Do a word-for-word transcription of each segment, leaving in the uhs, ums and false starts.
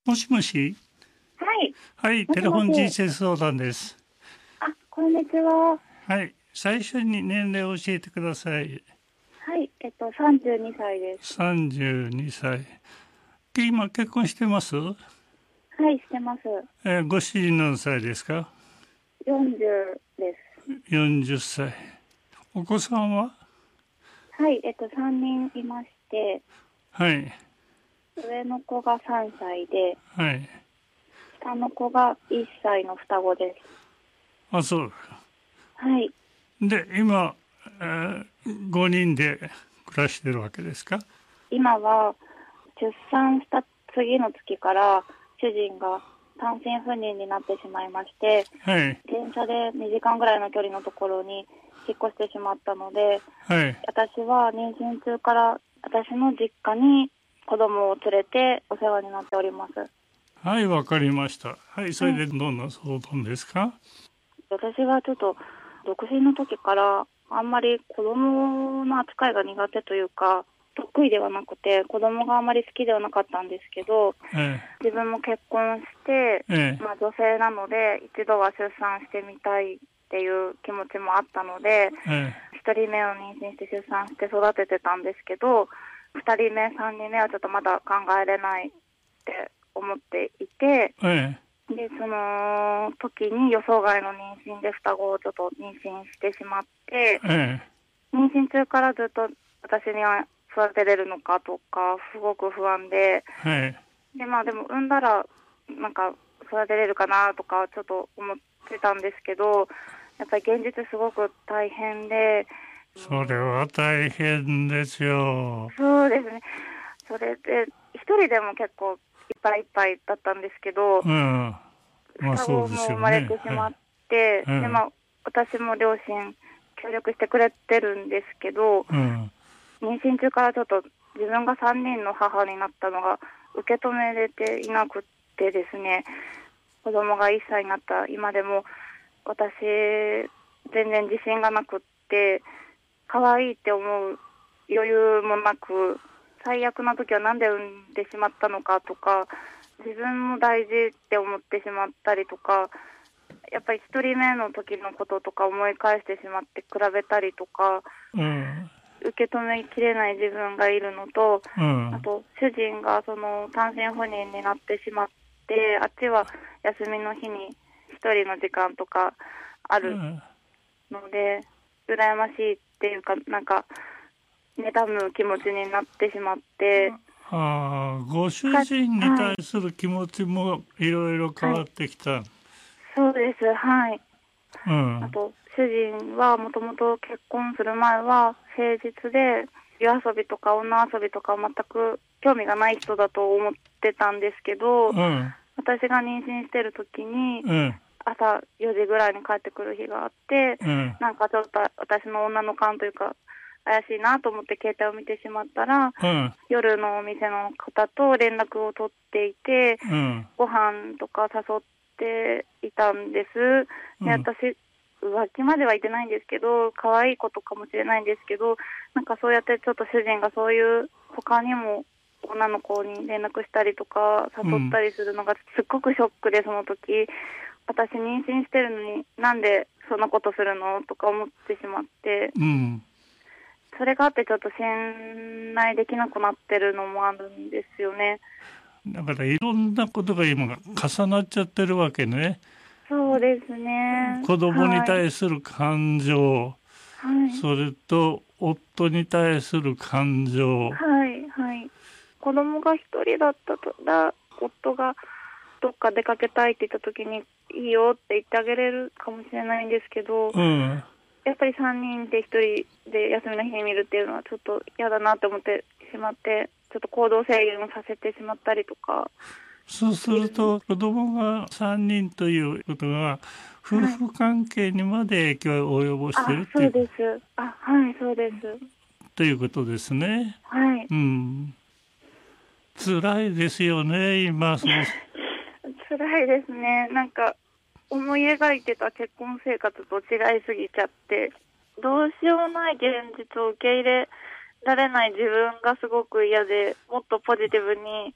もしもし。 はい。 はい、 もしもし。 テレフォン人生相談です。 あ、こんにちは。 はい、最初に年齢を教えてください。 はい。えっと、さんじゅうにさいです。 さんじゅうにさい。今結婚してます？ はい、してます。 えーご主人何歳ですか？ よんじゅうです。 よんじゅっさい。お子さんは？ はい。えっと、さんにんいまして、 はい、 上の子がさんさいで、 はい。 下の子がいっさいの双子です。 あ、そう。 はい。 で、今、えー、ごにんで暮らしてるわけですか？ 今は、出産した次の月から、主人が単身赴任になってしまいまして、 はい、 電車でにじかんぐらいの距離のところに引っ越してしまったので、 はい、 私は妊娠中から私の実家に子供を連れてお世話になっております。 はい、わかりました。はい、それはい。 でどんな相談ですか？ 私はちょっと独身の時からあんまり子供の扱いが苦手というか得意ではなくて、子供があまり好きではなかったんですけど、 え自分も結婚して、 え、えまあ、女性なので一度は出産してみたいっていう気持ちもあったので、 え、えひとりめを妊娠して出産して育ててたんですけど、ふたりめさんにんめはちょっとまだ考えれないって思っていて、 え、えでその時に予想外の妊娠で双子をちょっと妊娠してしまって、 え、え妊娠中からずっと私には育てれるのかとかすごく不安で、 え、はい。 でまあでも産んだらなんか育てれるかなとかちょっと思ってたんですけど、やっぱり現実すごく大変で、 それは大変ですよ。 そうですね。それで、一人でも結構いっぱいいっぱいだったんですけど、 うん。まあ双子そうですも生まれよね。 てしまっはい。 て、で、 うん。 まあ、私も両親協力してくれてるんですけど、 うん。 妊娠中からちょっと自分がさんにんの母になったのが受け止めれていなくってですね、子供がいっさいになった今でも、私、全然自信がなくって、可愛いって思う余裕もなく、最悪な時はなんで産んでしまったのかとか、自分も大事って思ってしまったりとか、やっぱり一人目の時のこととか思い返してしまって比べたりとか、 うん。 受け止めきれない自分がいるのと、 うん。 あと主人がその単身赴任になってしまって、あっちは休みの日に一人の時間とかあるので、羨ましいっていうか、なんか妬む気持ちになってしまって、 ああ、ご主か、 人にはい、 対する気持ちもいろいろ変わっはい、 てきた。 そうです、はい。 うん。 あと、主人はもともと結婚する前は誠実で、夜遊びとか女遊びとか全く興味がない人だと思ってたんですけど、 うん。 私が妊娠してる時に、 うん。 朝よじぐらいに帰ってくる日があって、 うん。 なんかちょっと私の女の勘というか、怪しいなと思って携帯を見てしまったら、 うん。 夜のお店の方と連絡を取っていて、 うん。 ご飯とか誘っていたんです。で、 うん。 私、浮気までは言ってないんですけど、可愛いことかもしれないんですけど、なんかそうやってちょっと主人がそういう他にも女の子に連絡したりとか誘ったりするのがすっごくショックで、その時、私妊娠してるのになんでそんなことするのとか思ってしまって、 うん。 それがあってちょっと信頼できなくなってるのもあるんですよね。 だからいろんなことが今重なっちゃってるわけね。 そうですね。 子供にはい。 対する感情、 はい。 それと夫に対する感情。 はい。はい。子供が一人だったら、夫がどっか出かけたいって言った時に、いいよって言ってあげれるかもしれないんですけど、 うん。 やっぱりさんにんで一人で休みの日に見るっていうのはちょっと嫌だなって思ってしまって、ちょっと行動制限をさせてしまったりとか。 そうすると子供がさんにんということが夫はい。 婦関係にまで影響を及ぼしているあ、 っていう、 そうです。あ、はい、そうです。 ということですね。 はい。 うん。辛いですよね、今、そう。 辛いですね。なんか、思い描いてた結婚生活と違いすぎちゃって、どうしようもない現実を受け入れられない自分がすごく嫌で、もっとポジティブに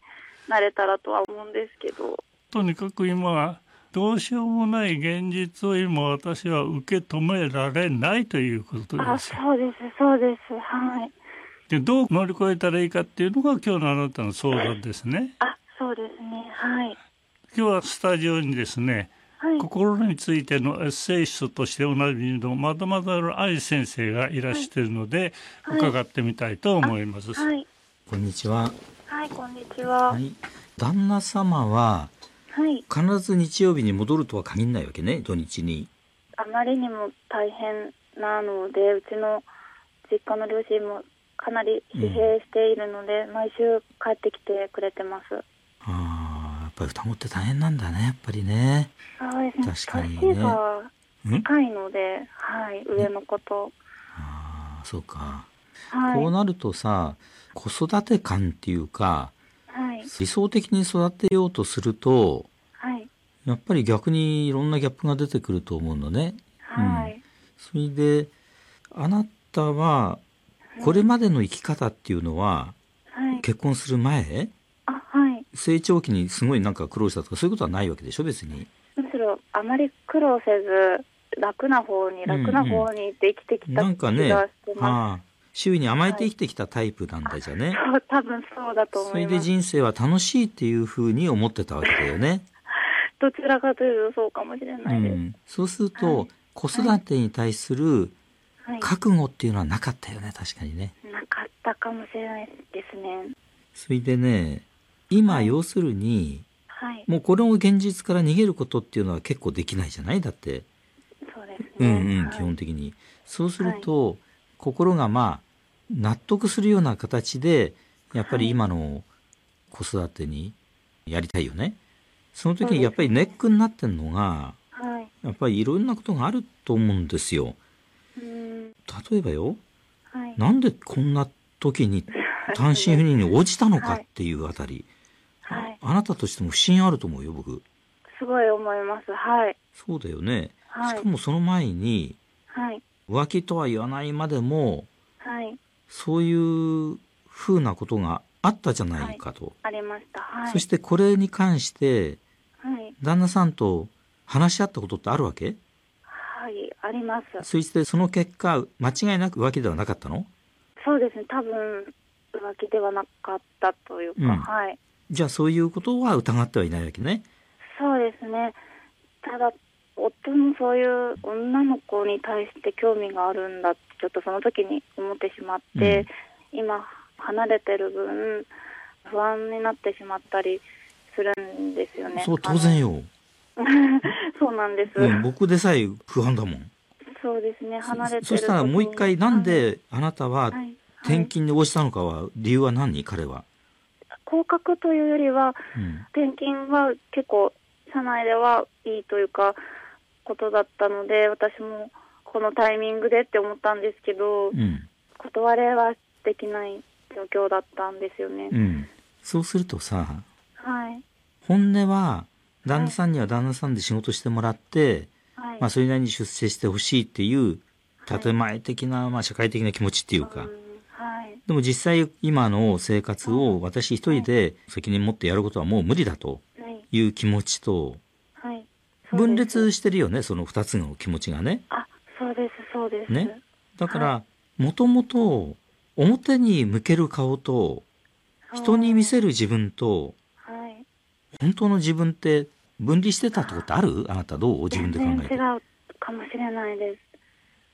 なれたらとは思うんですけど。 とにかく今はどうしようもない現実を今私は受け止められないということあ、 です。 そうです、そうです。はい。 で、どう乗り越えたらいいかっていうのが今日のあなたの相談ですね。 あ、そうですね。はい。 今日はスタジオにですね、 はい。 心についてのエッセイストとしておなじみのまだまだの愛先生がいらしているので、 はい、 伺ってみたいと思います。 はい。 こんにちは。 はい、こんにちは。 はい。旦那様ははい。 必ず日曜日に戻るとは限らないわけね、土日に。 あまりにも大変なので、うちの実家の両親もかなり疲弊しているので、うん、毎週帰ってきてくれてます。 ああ、やっぱり双子って大変なんだね、やっぱりね。 そうですね。 確かにね。 年が近いので、はい、上の子と。 ああ、そうか。 はい、 こうなるとさ、子育て感っていうか、 はい、 理想的に育てようとすると、 はい、 やっぱり逆にいろんなギャップが出てくると思うのね。 はい。 うん、それで、あなたは、これまでの生き方っていうのは、はい、結婚する前、 あ、はい、 成長期にすごいなんか苦労したとかそういうことはないわけでしょ、別に。 むしろあまり苦労せず楽な方に楽な方にって生きてきた気がしてます。 なんかね、ああ、周囲に甘えて生きてきたタイプなんだじゃね。 そう、多分そうだと思います。 それで人生は楽しいっていうふうに思ってたわけだよね。 どちらかというとそうかもしれないです。うん、 そうすると、はい、子育てに対する覚悟っていうのはなかったよね、確かにね。 なかったかもしれないですね。 それでね、今、はい、要するに、はい、もうこれを現実から逃げることっていうのは結構できないじゃない、だって。 そうですね。 うんうん、はい、基本的に。そうすると、はい、心がまあ納得するような形でやっぱり今の子育てにやりたいよね。その時にやっぱりネックになってんのが、はい、やっぱりいろんなことがあると思うんですよ。うん、例えばよ、はい、なんでこんな時に単身赴任に応じたのかっていうあたり、はいはい、あ, あなたとしても不信あると思うよ、僕。 すごい思います。はい。 そうだよね。はい、しかもその前に、はい、浮気とは言わないまでも、はい、そういうふうなことがあったじゃないかと。はい、 ありました。はい、 そしてこれに関して、はい、旦那さんと話し合ったことってあるわけ？ はい、あります。 そしてその結果、間違いなく浮気ではなかったの？ そうですね。多分浮気ではなかったというか、うん、はい。 じゃあそういうことは疑ってはいないわけね。 そうですね。ただ夫もそういう女の子に対して興味があるんだってちょっとその時に思ってしまって、うん、今離れてる分不安になってしまったりするんですよね。 そう、当然よ。 そうなんです、 うん、僕でさえ不安だもん。 そうですね。離れてる時に。 そしたらもう一回、なんであなたは転勤に応じたのかは、理由は何？彼は降格というよりは、うん、転勤は結構社内ではいいというかことだったので、私もこのタイミングでって思ったんですけど、うん、断れはできない状況だったんですよね。 うん、そうするとさ、 はい、 本音は旦那さんには旦那さんで仕事してもらって、はい、まあ、それなりに出世してほしいっていう建前的な、まあ、社会的な気持ちっていうか、うん、はい、でも実際今の生活を私一人で責任持ってやることはもう無理だという気持ちと、はい、分裂してるよね、その二つの気持ちがね。 あ、そうですそうですね。だからもともと表に向ける顔と人に見せる自分と、はい、本当の自分って分離してたってことある？あなたどう？自分で考えて。 全然違うかもしれないです。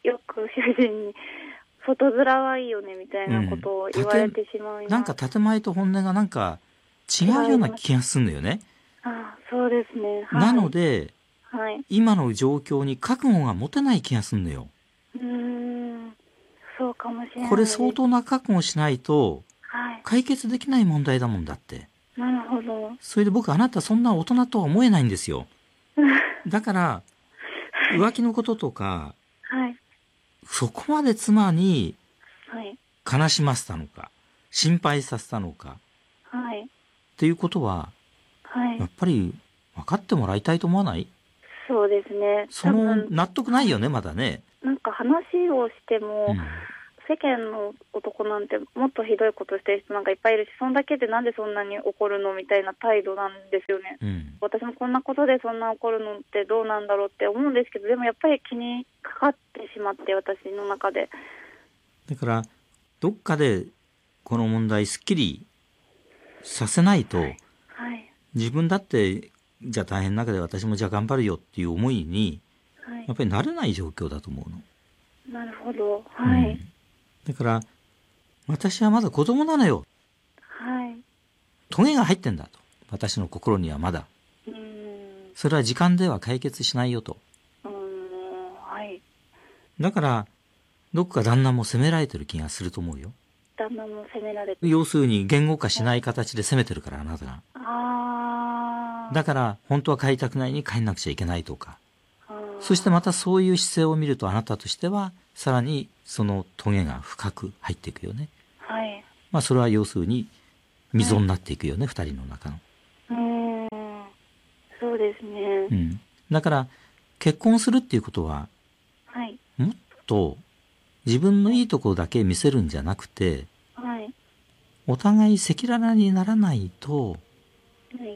よく主人に外面はいいよねみたいなことを言われてしまいます、うん、 なんか建前と本音がなんか違うような気がするんだよね。 あ、そうですね、はい、 なので、 はい、 今の状況に覚悟が持てない気がするんだよ。 うーん、そうかもしれないです。 これ相当な覚悟しないと解決できない問題だもんだって。 なるほど。 それで僕あなたそんな大人とは思えないんですよ。だから浮気のこととか、はい、そこまで妻に悲しませたのか心配させたのか、はい、っていうことは、はい、やっぱり分かってもらいたいと思わない？ そうですね。 その納得ないよね、まだね。 なんか話をしても、うん、 世間の男なんてもっとひどいことしてる人なんかいっぱいいるし、そんだけでなんでそんなに怒るのみたいな態度なんですよね、 うん、 私もこんなことでそんな怒るのってどうなんだろうって思うんですけど、でもやっぱり気にかかってしまって、私の中で。 だからどっかでこの問題すっきりさせないと、 はいはい、 自分だってじゃあ大変な中で私もじゃあ頑張るよっていう思いにはい、 やっぱりなれない状況だと思うの。 なるほど、はい、 うん、だから私はまだ子供なのよ、 はい、 トゲが入ってんだと、私の心にはまだ。 うーん、 それは時間では解決しないよと。 うーん、はい、 だからどっか旦那も責められてる気がすると思うよ。 旦那も責められて、 要するに言語化しない形で責めてるから、あなたが。 あだから本当は帰りたくないに帰んなくちゃいけないとか、 あー、 そしてまたそういう姿勢を見ると、あなたとしてはさらにそのトゲが深く入っていくよね。 はい、 まあそれは要するに溝になっていくよね、二、人の中の。 うーん、そうですね、 うん。だから結婚するっていうことははい、 もっと自分のいいところだけ見せるんじゃなくて、 はい、 お互い赤裸々にならないとはい、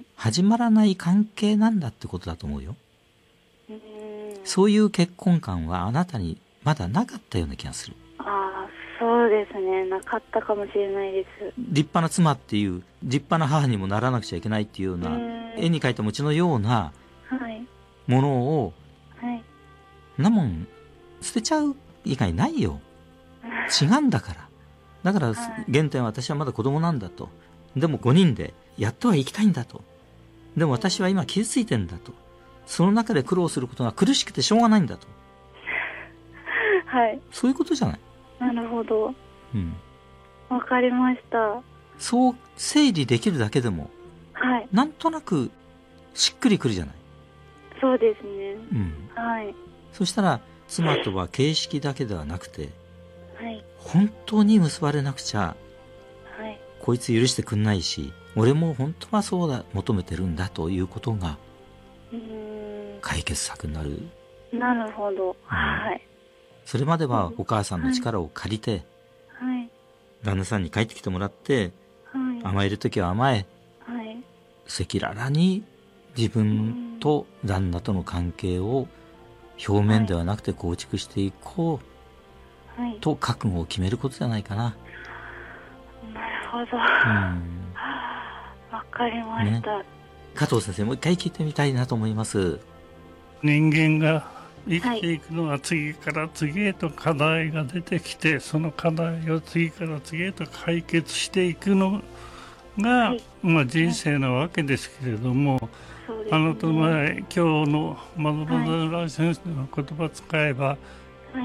始まらない関係なんだってことだと思うよ。 うーん、 そういう結婚観はあなたにまだなかったような気がする。 ああ、そうですね、なかったかもしれないです。 立派な妻っていう、立派な母にもならなくちゃいけないっていうような、絵に描いた餅のようなはいものを、 はい、 なもん捨てちゃう以外ないよ。違うんだから。だから原点は私はまだ子供なんだと。でもごにんでやってはいきたいんだと。でも私は今傷ついてんだと。その中で苦労することが苦しくてしょうがないんだと。 はい、 そういうことじゃない。 なるほど、 うん。 わかりました。 そう整理できるだけでも、 はい、 なんとなくしっくりくるじゃない。 そうですね、 うん。 はい、 そしたら妻とは形式だけではなくて、 はい、 本当に結ばれなくちゃはい、 こいつ許してくんないし、俺も本当はそうだ求めてるんだということがうーん、 解決策になる。 なるほど、はい、 それまではお母さんの力を借りて、 はい、 旦那さんに帰ってきてもらって、 はい、 甘えるときは甘え、 はい、 赤裸々に自分と旦那との関係を表面ではなくて構築していこうはい、 と覚悟を決めることじゃないかな。 なるほど、 うん。 わかりました、 ね、加藤先生、もう一回聞いてみたいなと思います。 人間が生きていくのは次から次へと課題が出てきて、はい、その課題を次から次へと解決していくのが、はい、まあ、人生なわけですけれども、はい、あなたの前今日の窓村先生の言葉使えば、はい、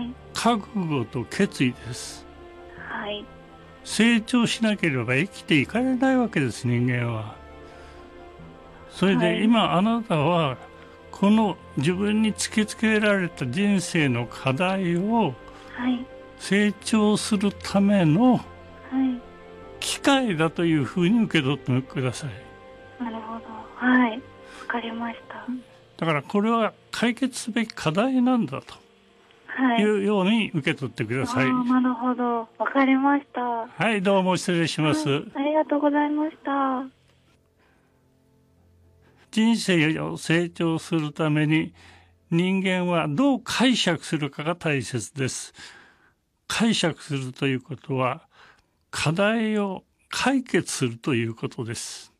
覚悟と決意です、はい、成長しなければ生きていかれないわけです、人間は。それで今あなたはこの自分に突きつけられた人生の課題を成長するための機会だというふうに受け取ってください。 なるほど、はい、わかりました。 だからこれは解決すべき課題なんだというように受け取ってください。 はい、あ、なるほど、わかりました。 はい、どうも失礼します、はい、 ありがとうございました。 人生を成長するために人間はどう解釈するかが大切です。解釈するということは課題を解決するということです。